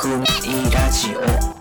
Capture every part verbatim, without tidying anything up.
匿名ラジオ。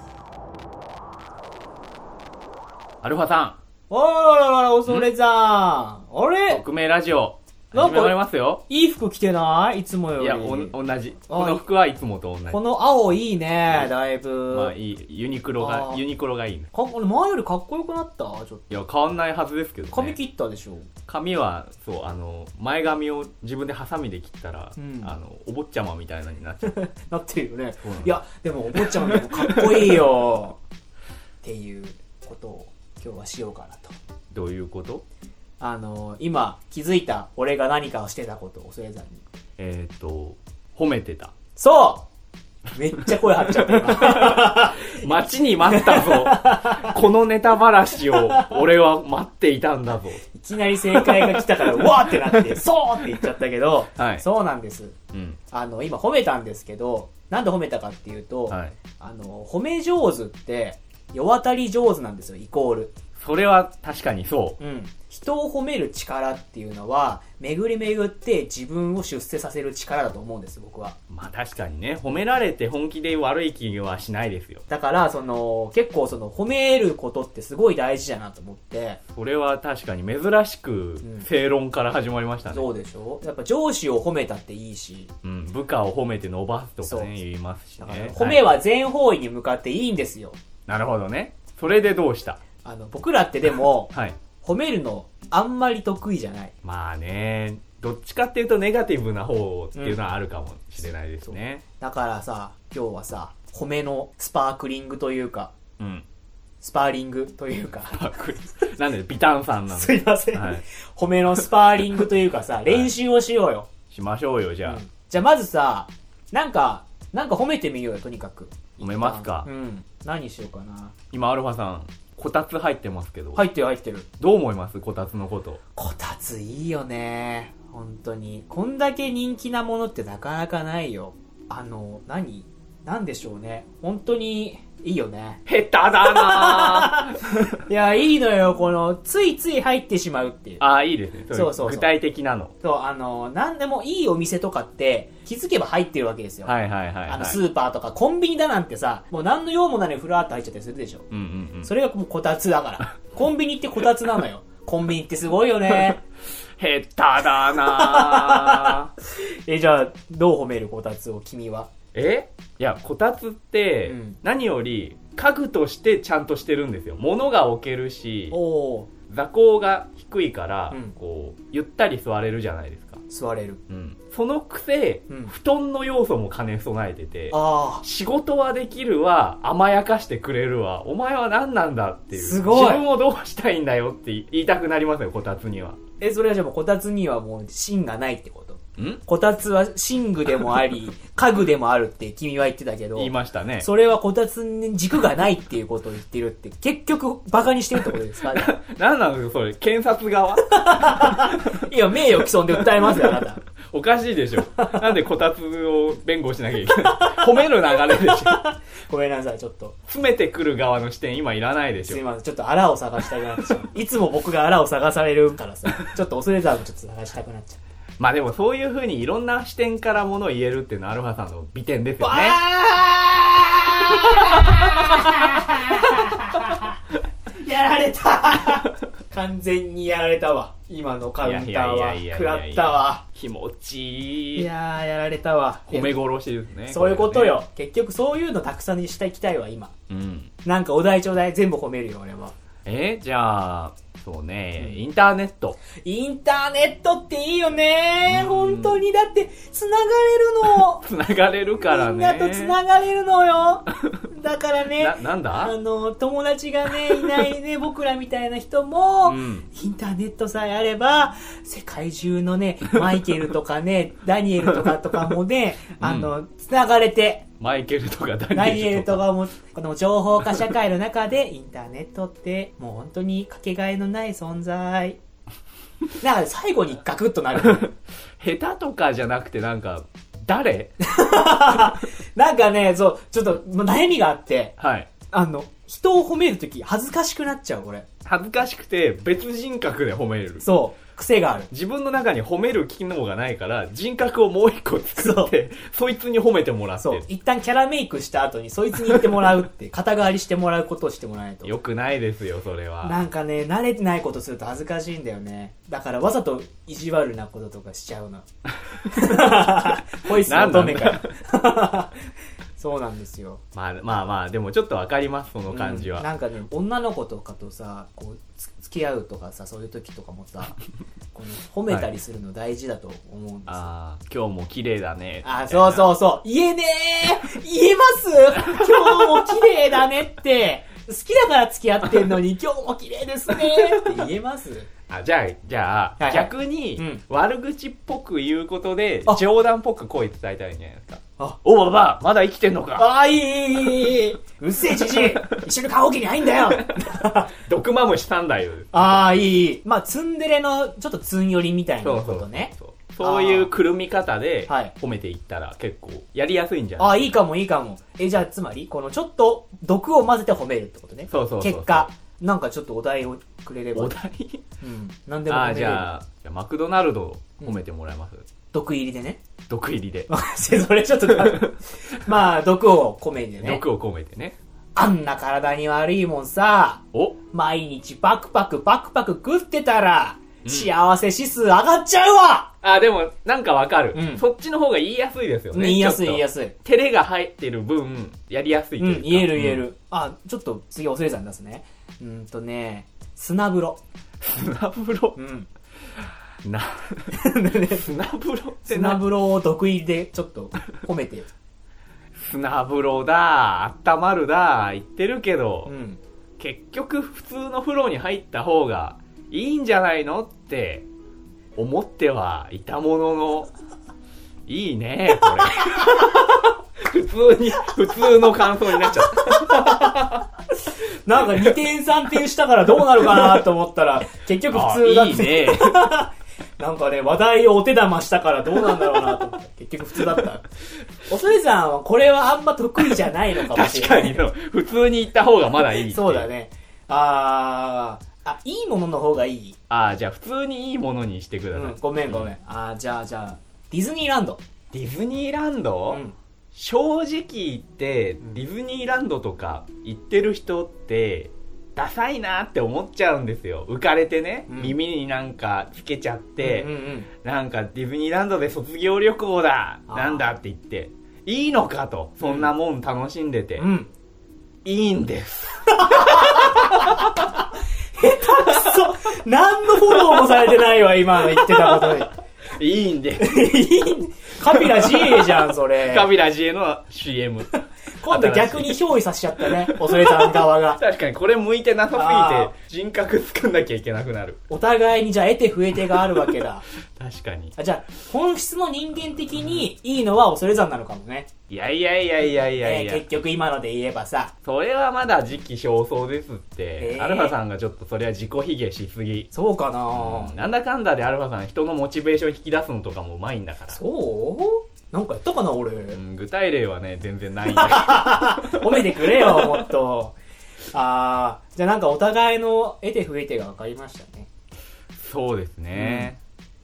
アルファさん。 おーららら、恐れさん。あれ匿名ラジオ。 なんか始まりますよ。 いい服着てないいつもより。 いや、お、同じ。この服はいつもと同じ。 この青いいね、だいぶ。 まあいい。ユニクロが、ユニクロがいいね。 か、前よりかっこよくなったちょっと。 いや、変わんないはずですけどね。 髪切ったでしょ。 髪は、そう、あの、前髪を自分でハサミで切ったら、うん、あの、お坊ちゃまみたいなになっちゃう。 なってるよね。いや、でもお坊ちゃまでもかっこいいよ。っていうことを今日はしようかなと。 どういうこと？ あの、今気づいた俺が何かをしてたことを恐れずに。 えーっと、褒めてた。 そうめっちゃ声張っちゃった今。待ちに待ったぞ。このネタばらしを俺は待っていたんだぞ。 いきなり正解が来たから、うわーってなって、そうって言っちゃったけど、はい、そうなんです。うん、あの、今褒めたんですけど、なんで褒めたかっていうと、はい、あの、褒め上手って、世渡り上手なんですよ、イコール。 それは確かにそう。 うん。人を褒める力っていうのは、巡り巡って自分を出世させる力だと思うんです、僕は。 まあ確かにね、褒められて本気で悪い気はしないですよ。 だから、その、結構その、褒めることってすごい大事だなと思って。 それは確かに珍しく、正論から始まりましたね、 うん。そうでしょ？やっぱ上司を褒めたっていいし。 うん、部下を褒めて伸ばすとかね、言いますしね。だから褒めは全方位に向かっていいんですよ。 なるほどね。それでどうした？ あの、僕らってでも、はい、褒めるのあんまり得意じゃない。 まあね、どっちかっていうとネガティブな方っていうのはあるかもしれないですね。 うん、だからさ、今日はさ、褒めのスパークリングというか、うん、スパーリングというか。スパークリングなんでビタンさんなの？ すいません、はい。褒めのスパーリングというかさ、練習をしようよ。 しましょうよ、じゃあ、うん。 じゃあまずさ、なんか、なんか褒めてみようよ、とにかく。 褒めますか？ うん。何しようかな。 今、アルファさん。こたつ入ってますけど。 入ってる入ってる。 どう思います？こたつのこと。 こたついいよね。本当に。こんだけ人気なものってなかなかないよ。あの、何なんでしょうね。本当にいいよね。 下手だなぁ。 いや、いいのよ。この、ついつい入ってしまうっていう。 ああ、いいですね。 そうそうそう。 具体的なの。 そう、あの、なんでもいいお店とかって、気づけば入ってるわけですよ。 はいはいはい、はい。 あの、スーパーとかコンビニだなんてさ、もう何の用もないのにふらーっと入っちゃったりするでしょ。うんうんうん。それがもうこたつだから。コンビニってこたつなのよ。コンビニってすごいよね。 下手だなぁ。 え、じゃあ、どう褒めるこたつを君は？ えいや、こたつって、何より家具としてちゃんとしてるんですよ。物が置けるし、お座高が低いから、うん、こう、ゆったり座れるじゃないですか。 座れる。 うん。そのくせ、うん、布団の要素も兼ね備えてて、あ仕事はできるわ、甘やかしてくれるわ、お前は何なんだっていう。 すごい。 自分をどうしたいんだよって言いたくなりますよ、こたつには。 え、それはじゃあもうこたつにはもう芯がないってこと？んこたつは寝具でもあり、家具でもあるって君は言ってたけど。 言いましたね。 それはこたつに軸がないっていうことを言ってるって、結局バカにしてるってことですか？ なんなんですかそれ、検察側いや、名誉毀損で訴えますよ、あなた。 おかしいでしょ。なんでこたつを弁護しなきゃいけない。褒める流れでしょ。 ごめんなさい、ちょっと。 詰めてくる側の視点今いらないでしょ。 すいません、ちょっとあらを探したくなっちゃう。いつも僕があらを探されるからさ、ちょっと恐れざるをちょっと探したくなっちゃう。 まあでもそういう風にいろんな視点からものを言えるっていうのはアルファさんの美点ですよね。 やられた完全にやられたわ。今のカウンターは。食らったわ。 気持ちいい。 いやー、やられたわ。 褒め殺しですね。 そういうことよ。ね、結局そういうのたくさんにしていきたいわ、今。うん。なんかお題ちょうだい。全部褒めるよ、俺は。 えー、じゃあ、そうね、うん、インターネット。 インターネットっていいよね。本当に。だって、繋がれるの。 繋がれるからね。 みんなと繋がれるのよ。だからね。 な、なんだあの、友達がね、いないね、僕らみたいな人も、うん、インターネットさえあれば、世界中のね、マイケルとかね、ダニエルとかとかもね、あの、繋がれて、 マイケルとかダニエルとか。 ダニエルとかも、この情報化社会の中で、インターネットって、もう本当にかけがえのない存在。だから最後にガクッとなる。 下手とかじゃなくてなんか、誰なんかね、そう、ちょっと悩みがあって、 はい。 あの、人を褒めるとき恥ずかしくなっちゃう、これ。 恥ずかしくて別人格で褒める。 そう。 癖がある。 自分の中に褒める機能がないから人格をもう一個作ってそいつに褒めてもらって、そう一旦キャラメイクした後にそいつに言ってもらうって肩代わりしてもらうことをしてもらわないとよくないですよそれは。 なんかね慣れてないことすると恥ずかしいんだよね。だからわざと意地悪なこととかしちゃうのこいつの乙女からそうなんですよ。 まあまあまあでもちょっとわかりますその感じは、 うん、なんかね女の子とかとさこう付き合うとかさそういう時とかもさこの褒めたりするの大事だと思うんですよ、はい、 あ今日も綺麗だねあそうそうそう言えねー言えます今日も綺麗だねって好きだから付き合ってんのに今日も綺麗ですねって言えますあじゃあじゃあ、はいはい、逆に、うん、悪口っぽく言うことで冗談っぽく声伝えたらいいんじゃないですか。あおばばまだ生きてんのか。 ああいいいいいいうっせえじじい一緒に棺桶に入んだよ毒マムしたんだよ。 ああいいいいまあツンデレのちょっとツン寄りみたいなことね。 そうそうそうそういうくるみ方で褒めていったら結構やりやすいんじゃない。 ああいいかもいいかも。えじゃあつまりこのちょっと毒を混ぜて褒めるってことね。 そうそうそうそう結果なんかちょっとお題をくれれば。 お題うん何でも褒めれる。 あじゃあじゃあマクドナルド褒めてもらえます、うん、 毒入りでね。 毒入りでそれちょっとまあ毒を込めてね。 毒を込めてね。 あんな体に悪いもんさお毎日パクパクパクパク食ってたら、うん、幸せ指数上がっちゃうわ。 あでもなんかわかる、うん、そっちの方が言いやすいですよね。 言いやすい言いやすい。 照れが入ってる分やりやすいというか、 うん、言える言える、うん、あちょっと次おせいさん出すね。うんとね砂風呂砂風呂うんな砂風呂って砂風呂を毒入りでちょっと褒めてよ砂風呂だ温まるだ言ってるけど、うん、結局普通の風呂に入った方がいいんじゃないのって思ってはいたもののいいねこれ普通に普通の感想になっちゃったなんかにてんさんてんしたからどうなるかなと思ったら結局普通だっていいねなんかね話題をお手玉したからどうなんだろうなと思って結局普通だった。おそれさんはこれはあんま得意じゃないのかもしれない。 確かに普通に言った方がまだいいそうだね。あーあいいものの方がいい。 あじゃあ普通にいいものにしてください、うん、 ごめんごめん。あじゃあじゃあディズニーランド。 ディズニーランド、うん正直言ってディズニーランドとか行ってる人ってダサいなって思っちゃうんですよ。浮かれてね、うん、耳になんかつけちゃって、うんうんうん、なんかディズニーランドで卒業旅行だなんだって言っていいのかと。そんなもん楽しんでて、うん、いいんです下手くそ何のフォローもされてないわ今の言ってたことにいいんでカピラ ジーエー じゃんそれ。 カピラ ジーエー の シーエム今度逆に憑依させちゃったねおそれさん側が。 確かにこれ向いてなさすぎて人格作んなきゃいけなくなる。 お互いにじゃあ得て増えてがあるわけだ確かに。 あじゃあ本質の人間的にいいのはおそれさんなのかもね。 いやいやいやいやいやいや、 えー、結局今ので言えばさそれはまだ時期尚早ですって、えー、アルファさんがちょっとそれは自己卑下しすぎ。 そうかな、 うん、なんだかんだでアルファさん人のモチベーション引き出すのとかもうまいんだから。 そうなんかやったかな俺、 うん、具体例はね全然ないんだけど褒めてくれよもっと。あーじゃあなんかお互いの得て増えてが分かりましたね。 そうですね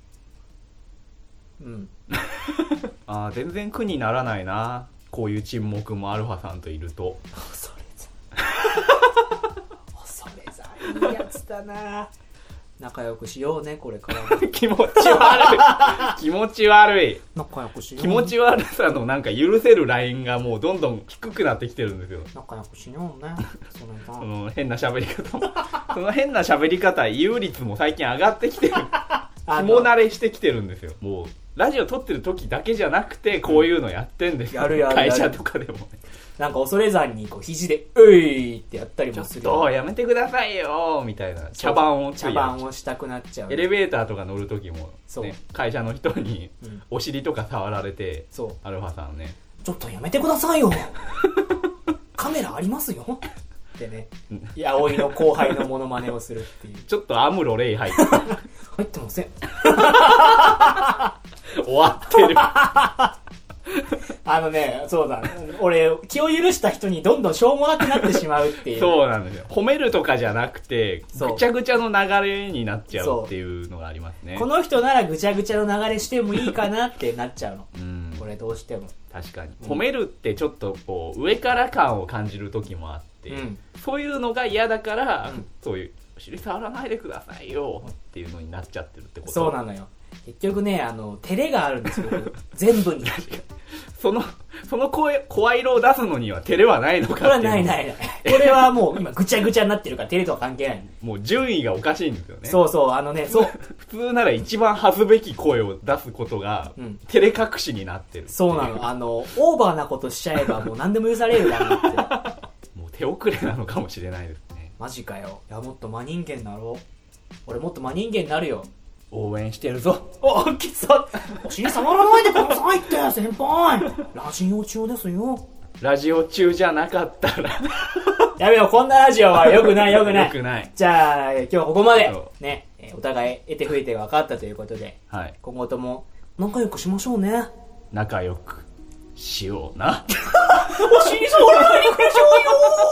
うん、うんあ全然苦にならないなこういう沈黙もアルファさんといると。 恐れざ恐れざいいやつだな仲良くしようねこれから気持ち悪い気持ち悪い仲良くしよう、ね、 気持ち悪さのなんか許せるラインがもうどんどん低くなってきてるんですよ。 仲良くしようねそのその変な喋り方もその変な喋り方有率も最近上がってきてる肝慣れしてきてるんですよ。もうラジオ撮ってる時だけじゃなくてこういうのやってんですよ、 やるやる会社とかでもね。 なんか恐れ山にこう肘でういってやったりもする。 ちょっとやめてくださいよみたいな茶番を茶番をしたくなっちゃう。 エレベーターとか乗る時も、ね、会社の人にお尻とか触られて、うん、アルファさんねちょっとやめてくださいよカメラありますよってね葵の後輩のモノマネをするっていうちょっとアムロレイ入って入ってません終わってるあのね、そうだ。俺、気を許した人にどんどんしょうもなくなってしまうっていう。 そうなんですよ。褒めるとかじゃなくて、ぐちゃぐちゃの流れになっちゃうっていうのがありますね。 この人ならぐちゃぐちゃの流れしてもいいかなってなっちゃうの。うん。これどうしても。 確かに。褒めるってちょっとこう、上から感を感じる時もあって、うん、そういうのが嫌だから、うん、そういう、お尻触らないでくださいよっていうのになっちゃってるってこと。 そうなのよ。結局ね、あの、照れがあるんですよ。全部に。 その、その声、声色を出すのには照れはないのかっていう。 これはないないない。これはもう今ぐちゃぐちゃになってるから照れとは関係ない。 もう順位がおかしいんですよね。 そうそう、あのね、そう。 普通なら一番恥ずべき声を出すことが、うん、照れ隠しになってるって。 そうなの。あの、オーバーなことしちゃえばもう何でも許されるだろうって。 もう手遅れなのかもしれないですね。 マジかよ。いや、もっと真人間になろう。俺もっと真人間になるよ。 応援してるぞ。 お、きつっ。お尻触らないでくださいって、先輩。ラジオ中ですよ。 ラジオ中じゃなかったら。 やめよ、こんなラジオは良くない良くない。 良くない。 じゃあ、今日はここまで。ね、お互い得て増えて分かったということで。 はい。 今後とも仲良くしましょうね。 仲良くしような。 お尻触らないでくださいよ。